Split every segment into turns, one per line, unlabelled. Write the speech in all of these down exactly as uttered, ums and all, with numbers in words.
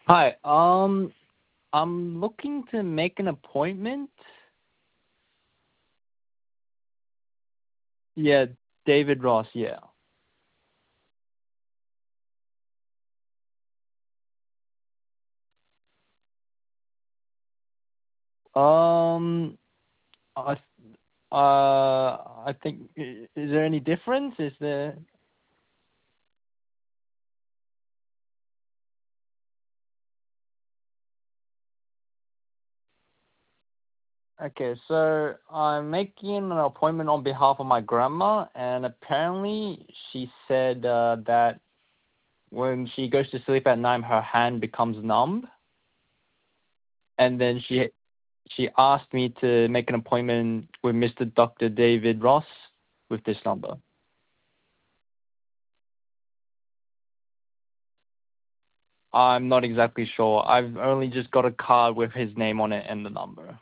Hi. Um, I'm looking to make an appointment. Yeah, David Ross. Yeah. Um, I uh, I think i- is there any difference? Is there? Okay, so I'm making an appointment on behalf of my grandma, and apparently she said uh, that when she goes to sleep at night, her hand becomes numb, and then she she asked me to make an appointment with Mister Doctor David Ross with this number. I'm not exactly sure. I've only just got a card with his name on it and the number.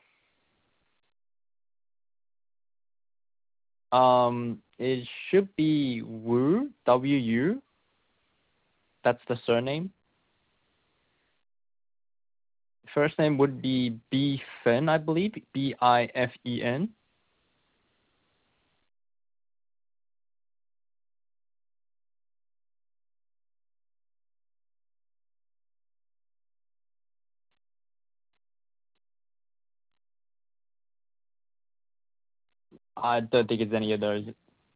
Um, it should be Wu, W U. That's the surname. First name would be B Fen, I believe. B I F E N. I don't think it's any of those.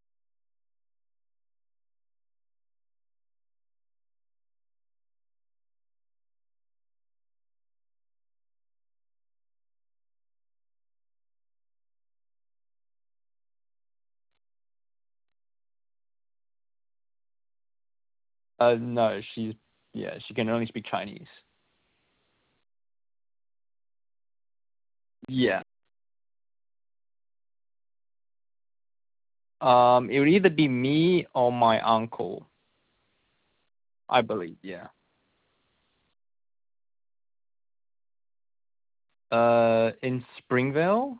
Uh, no, she's, yeah, she can only speak Chinese. Yeah. Um, it would either be me or my uncle, I believe. Yeah. Uh, in Springvale.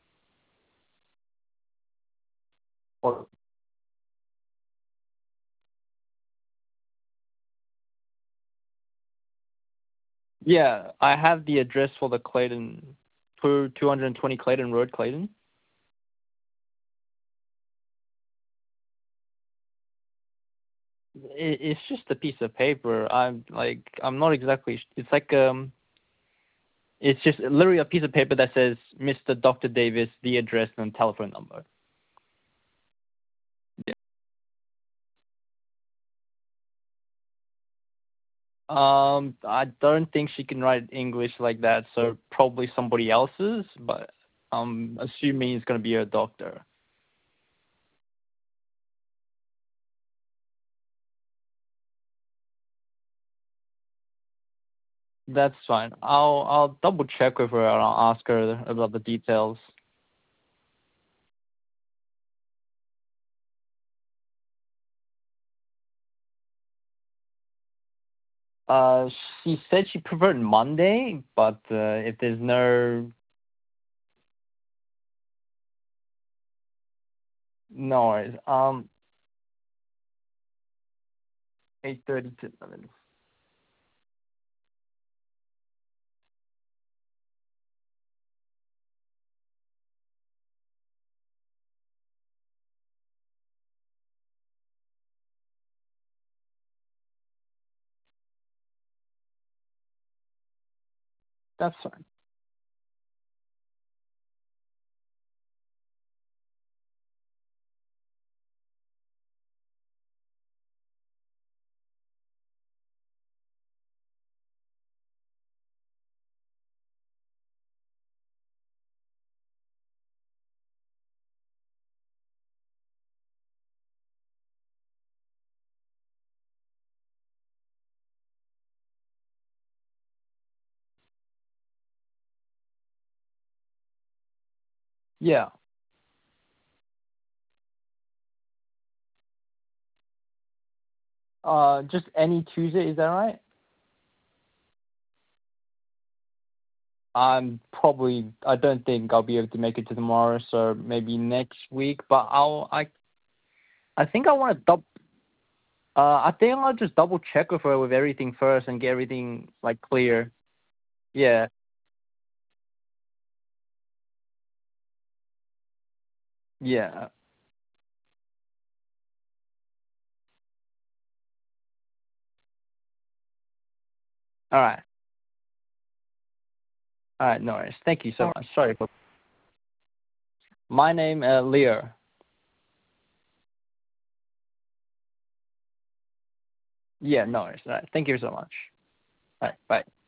Or Yeah, I have the address for the Clayton, two two hundred twenty Clayton Road, Clayton. It, it's just a piece of paper. I'm like, I'm not exactly. sh- It's like um, it's just literally a piece of paper that says Mister Doctor Davis, the address and telephone number. Yeah. Um, I don't think she can write English like that, so probably somebody else's. But I'm assuming it's gonna be a doctor. That's fine. I'll I'll double check with her and I'll ask her about the details. Uh, she said she preferred Monday, but uh, if there's no no worries. Um, eight thirty to eleven. That's fine. Yeah. Uh, just any Tuesday, is that right? I'm probably. I don't think I'll be able to make it to tomorrow, so maybe next week. But I'll. I. I think I want to double. Uh, I think I'll just double check with her with everything first and get everything like clear. Yeah. Yeah. All right. All right. No worries. Thank you so much. Sorry for my name, uh, Leo. Yeah. No worries. All right. Thank you so much. All right. Bye.